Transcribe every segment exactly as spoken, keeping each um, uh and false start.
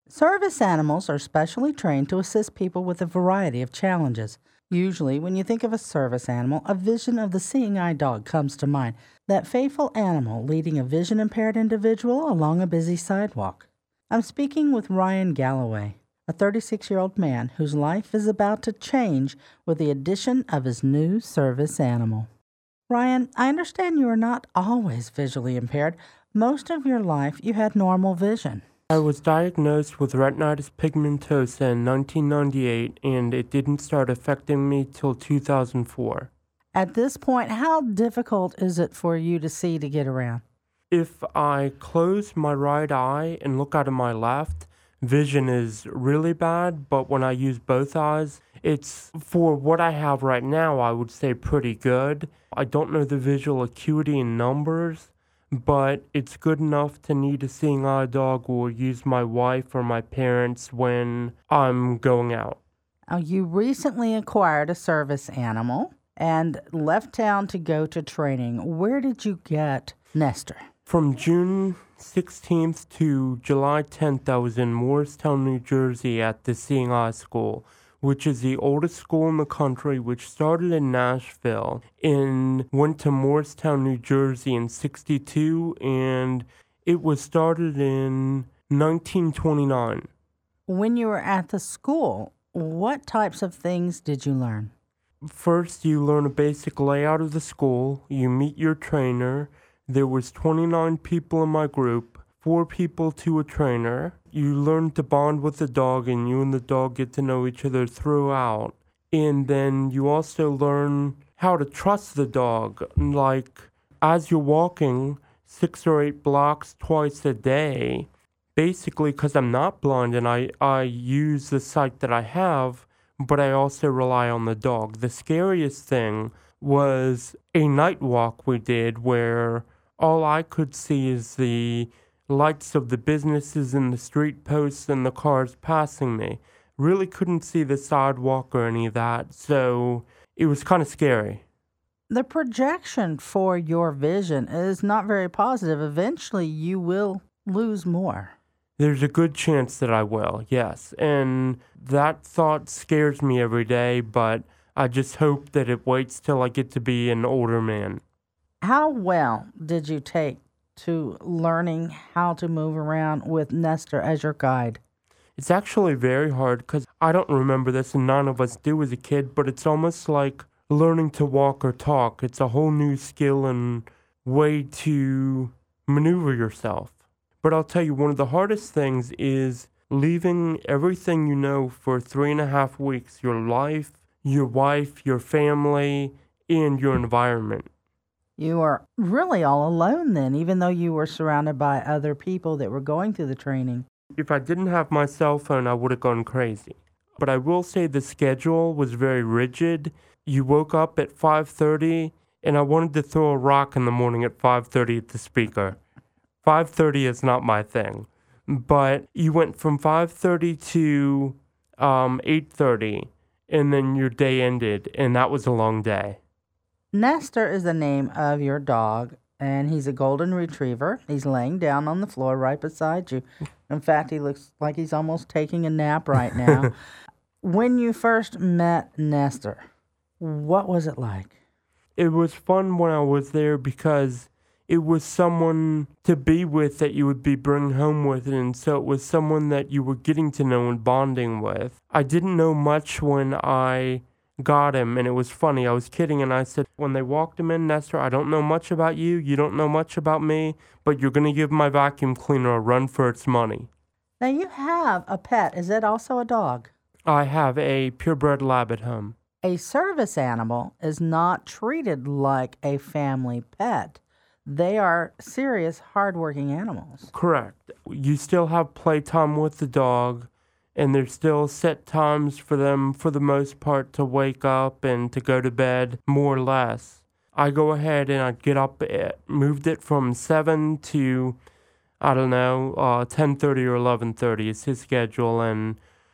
Service animals are specially trained to assist people with a variety of challenges. Usually, when you think of a service animal, a vision of the seeing eye dog comes to mind, that faithful animal leading a vision impaired individual along a busy sidewalk. I'm speaking with Ryan Galloway, a thirty-six year old man whose life is about to change with the addition of his new service animal. Ryan, I understand you are not always visually impaired. Most of your life you had normal vision. I was diagnosed with retinitis pigmentosa in nineteen ninety-eight, and it didn't start affecting me till two thousand four. At this point, how difficult is it for you to see to get around? If I close my right eye and look out of my left, vision is really bad, but when I use both eyes, it's, for what I have right now, I would say pretty good. I don't know the visual acuity in numbers, but it's good enough to need a seeing eye dog or use my wife or my parents when I'm going out. Now, you recently acquired a service animal and left town to go to training. Where did you get Nestor? From June sixteenth to July tenth, I was in Morristown, New Jersey at the Seeing Eye School, which is the oldest school in the country, which started in Nashville and went to Morristown, New Jersey in sixty-two, and it was started in nineteen twenty-nine. When you were at the school, what types of things did you learn? First, you learn a basic layout of the school. You meet your trainer. There was twenty-nine people in my group, four people to a trainer. You learn to bond with the dog, and you and the dog get to know each other throughout. And then you also learn how to trust the dog. Like, as you're walking six or eight blocks twice a day, basically because I'm not blind and I, I use the sight that I have, but I also rely on the dog. The scariest thing was a night walk we did where all I could see is the lights of the businesses and the street posts and the cars passing me. Really couldn't see the sidewalk or any of that, so it was kind of scary. The projection for your vision is not very positive. Eventually, you will lose more. There's a good chance that I will, yes. And that thought scares me every day, but I just hope that it waits till I get to be an older man. How well did you take to learning how to move around with Nestor as your guide? It's actually very hard because I don't remember this, and none of us do as a kid, but it's almost like learning to walk or talk. It's a whole new skill and way to maneuver yourself. But I'll tell you, one of the hardest things is leaving everything you know for three and a half weeks, your life, your wife, your family, and your environment. You are really all alone then, even though you were surrounded by other people that were going through the training. If I didn't have my cell phone, I would have gone crazy. But I will say the schedule was very rigid. You woke up at five thirty, and I wanted to throw a rock in the morning at five thirty at the speaker. five thirty is not my thing. But you went from five thirty to um, eight thirty, and then your day ended, and that was a long day. Nestor is the name of your dog, and he's a golden retriever. He's laying down on the floor right beside you. In fact, he looks like he's almost taking a nap right now. When you first met Nestor, what was it like? It was fun when I was there because it was someone to be with that you would be bringing home with, and so it was someone that you were getting to know and bonding with. I didn't know much when I got him, and it was funny. I was kidding, and I said, when they walked him in, Nestor, I don't know much about you, you don't know much about me, but you're going to give my vacuum cleaner a run for its money. Now, you have a pet. Is that also a dog? I have a purebred lab at home. A service animal is not treated like a family pet. They are serious, hardworking animals. Correct. You still have playtime with the dog, and there's still set times for them, for the most part, to wake up and to go to bed, more or less. I go ahead and I get up, at, moved it from seven to, I don't know, uh, ten thirty or eleven thirty is his schedule, and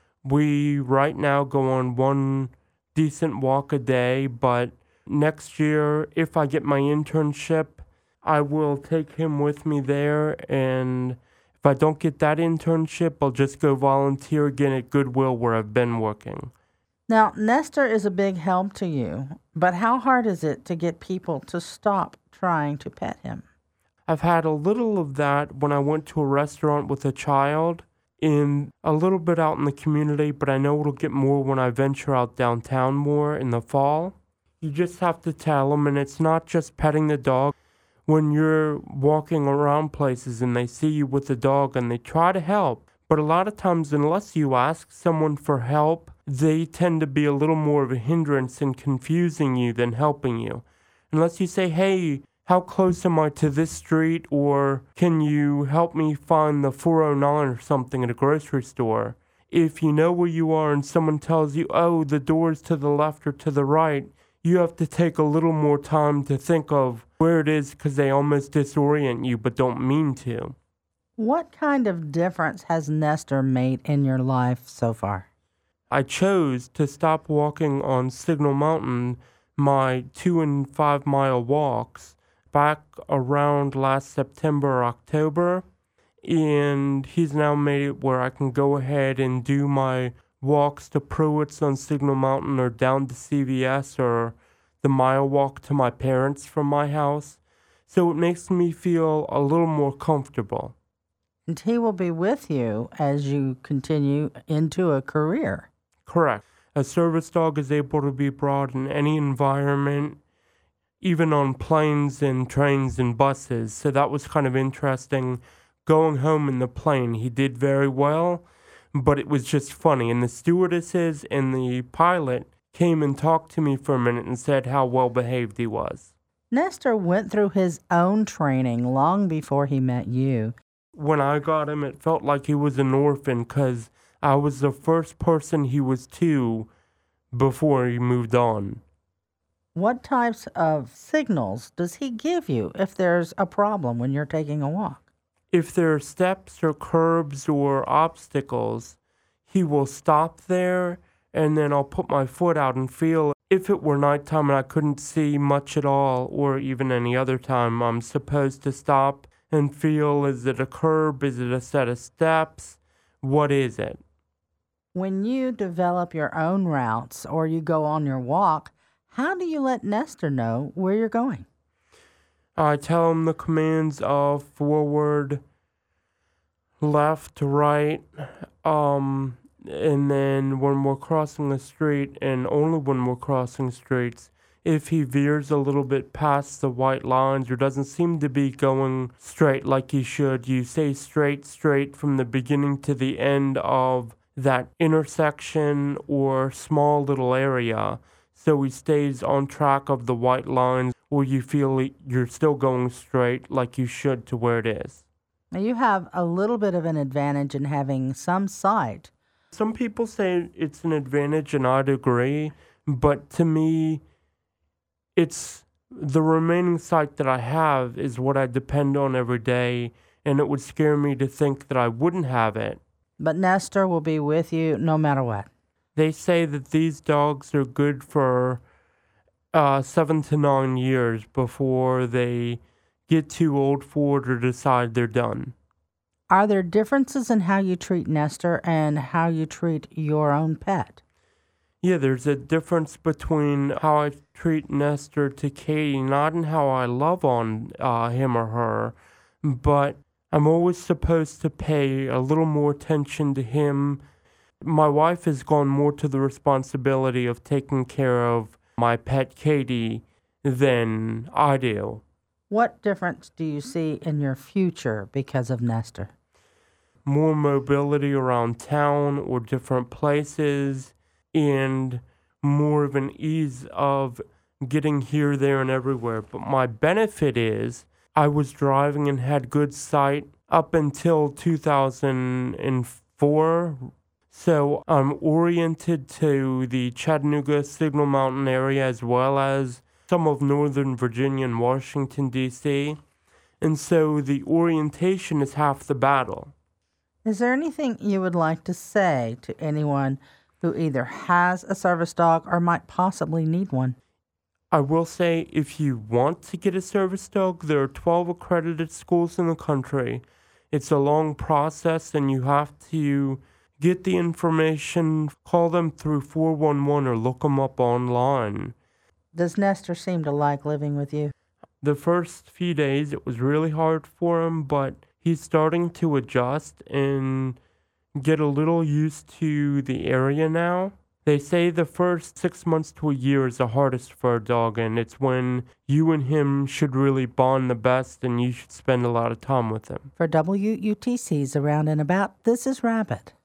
we right now go on one decent walk a day, but next year, if I get my internship, I will take him with me there, and If I don't get that internship, I'll just go volunteer again at Goodwill where I've been working. Now, Nestor is a big help to you, but how hard is it to get people to stop trying to pet him? I've had a little of that when I went to a restaurant with a child, in a little bit out in the community, but I know it'll get more when I venture out downtown more in the fall. You just have to tell them, and it's not just petting the dog. When you're walking around places and they see you with the dog and they try to help, but a lot of times, unless you ask someone for help, they tend to be a little more of a hindrance in confusing you than helping you. Unless you say, hey, how close am I to this street? Or can you help me find the four oh nine or something at a grocery store? If you know where you are and someone tells you, oh, the door's to the left or to the right, you have to take a little more time to think of where it is because they almost disorient you but don't mean to. What kind of difference has Nestor made in your life so far? I chose to stop walking on Signal Mountain, my two and five mile walks, back around last September or October, and he's now made it where I can go ahead and do my walks to Pruitt's on Signal Mountain or down to C V S or the mile walk to my parents from my house. So it makes me feel a little more comfortable. And he will be with you as you continue into a career. Correct. A service dog is able to be brought in any environment, even on planes and trains and buses. So that was kind of interesting. Going home in the plane, he did very well, but it was just funny. And the stewardesses and the pilot came and talked to me for a minute and said how well behaved he was. Nestor went through his own training long before he met you. When I got him, it felt like he was an orphan because I was the first person he was to before he moved on. What types of signals does he give you if there's a problem when you're taking a walk? If there are steps or curbs or obstacles, he will stop there, and then I'll put my foot out and feel. If it were nighttime and I couldn't see much at all, or even any other time, I'm supposed to stop and feel, is it a curb? Is it a set of steps? What is it? When you develop your own routes or you go on your walk, how do you let Nestor know where you're going? I tell him the commands of forward, left, right, um, and then when we're crossing the street, and only when we're crossing streets, if he veers a little bit past the white lines or doesn't seem to be going straight like he should, you say straight, straight from the beginning to the end of that intersection or small little area, so he stays on track of the white lines, or you feel you're still going straight like you should to where it is. Now you have a little bit of an advantage in having some sight. Some people say it's an advantage, and I'd agree, but to me, it's the remaining sight that I have is what I depend on every day, and it would scare me to think that I wouldn't have it. But Nestor will be with you no matter what. They say that these dogs are good for uh, seven to nine years before they get too old for it or decide they're done. Are there differences in how you treat Nestor and how you treat your own pet? Yeah, there's a difference between how I treat Nestor to Katie, not in how I love on uh, him or her, but I'm always supposed to pay a little more attention to him. My wife has gone more to the responsibility of taking care of my pet Katie than I do. What difference do you see in your future because of Nestor? More mobility around town or different places, and more of an ease of getting here, there, and everywhere. But my benefit is I was driving and had good sight up until two thousand four. So I'm oriented to the Chattanooga, Signal Mountain area as well as some of Northern Virginia and Washington, D C And so the orientation is half the battle. Is there anything you would like to say to anyone who either has a service dog or might possibly need one? I will say, if you want to get a service dog, there are twelve accredited schools in the country. It's a long process, and you have to get the information, call them through four one one or look them up online. Does Nestor seem to like living with you? The first few days, it was really hard for him, but he's starting to adjust and get a little used to the area now. They say the first six months to a year is the hardest for a dog, and it's when you and him should really bond the best, and you should spend a lot of time with him. For W U T C's Around and About, this is Rabbit.